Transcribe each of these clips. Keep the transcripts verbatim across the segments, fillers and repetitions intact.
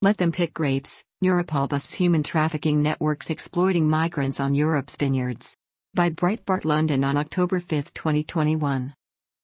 Let them pick grapes, Europol busts human trafficking networks exploiting migrants on Europe's vineyards. By Breitbart London on October fifth, twenty twenty-one.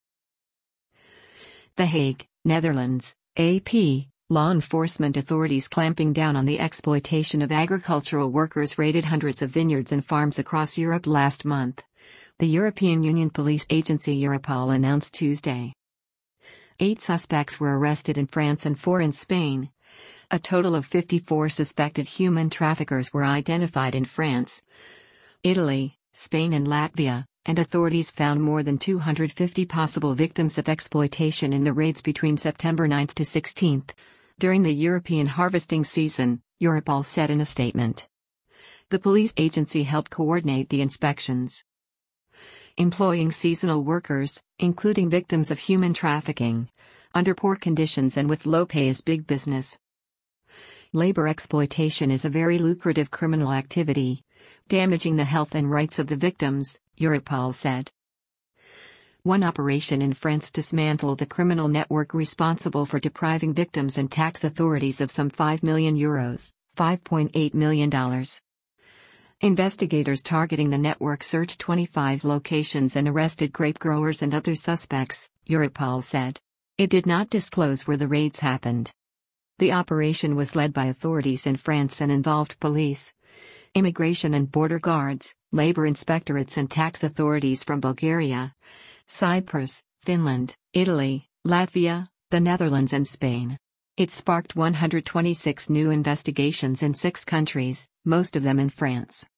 The Hague, Netherlands, A P. Law enforcement authorities clamping down on the exploitation of agricultural workers raided hundreds of vineyards and farms across Europe last month. The European Union police agency Europol announced Tuesday. Eight suspects were arrested in France and four in Spain. A total of fifty-four suspected human traffickers were identified in France, Italy, Spain and Latvia, and authorities found more than two hundred fifty possible victims of exploitation in the raids between September ninth to sixteenth. During the European harvesting season, Europol said in a statement. The police agency helped coordinate the inspections, employing seasonal workers, including victims of human trafficking, under poor conditions and with low pay is big business. Labor exploitation is a very lucrative criminal activity, damaging the health and rights of the victims, Europol said. One operation in France dismantled a criminal network responsible for depriving victims and tax authorities of some five million euros, five point eight million dollars. Investigators targeting the network searched twenty-five locations and arrested grape growers and other suspects, Europol said. It did not disclose where the raids happened. The operation was led by authorities in France and involved police, immigration and border guards, labor inspectorates and tax authorities from Bulgaria, Cyprus, Finland, Italy, Latvia, the Netherlands and Spain. It sparked one hundred twenty-six new investigations in six countries, most of them in France.